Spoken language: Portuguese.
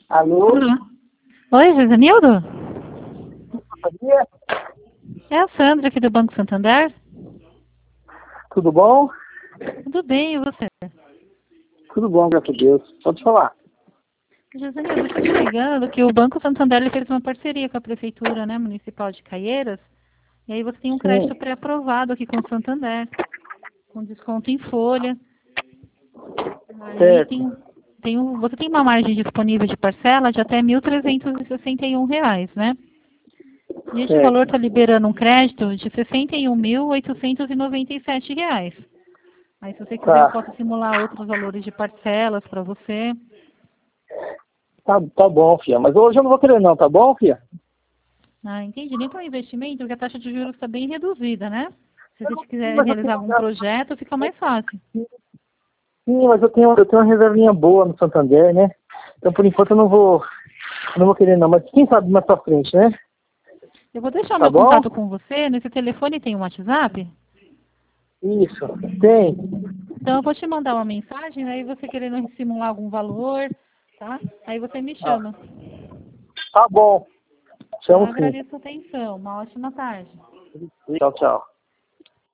Alô? Oi, Josenildo? Bom dia. É a Sandra aqui do Banco Santander. Tudo bom? Tudo bem, e você? Tudo bom, graças a Deus. Pode falar. Josenildo, eu estou te ligando que o Banco Santander ele fez uma parceria com a Prefeitura, né, Municipal de Caieiras. E aí você tem um crédito Sim. pré-aprovado aqui com o Santander, com desconto em folha. Aí Certo. você tem uma margem disponível de parcela de até R$ 1.361, né? E esse valor Certo. está liberando um crédito de R$ 61.897. Aí, se você quiser, eu Tá. posso simular outros valores de parcelas para você. Tá bom, filha. Mas hoje eu não vou querer não, tá bom, filha? Ah, entendi. Nem para um investimento, porque a taxa de juros está bem reduzida, né? Se você Sim, quiser mas eu realizar tenho, algum projeto, fica mais fácil. sim, mas eu tenho uma reservinha boa no Santander, né? Então, por enquanto, eu não vou querer não. Mas quem sabe mais pra frente, né? Eu vou deixar o Tá meu bom? contato com você. Nesse telefone tem um WhatsApp. Isso. Tem. Então, eu vou te mandar uma mensagem, aí você querendo simular algum valor, tá? Aí você me Ah, chama. tá bom. Tá? Chamo sim. Agradeço a atenção. Uma ótima tarde. Tchau, tchau.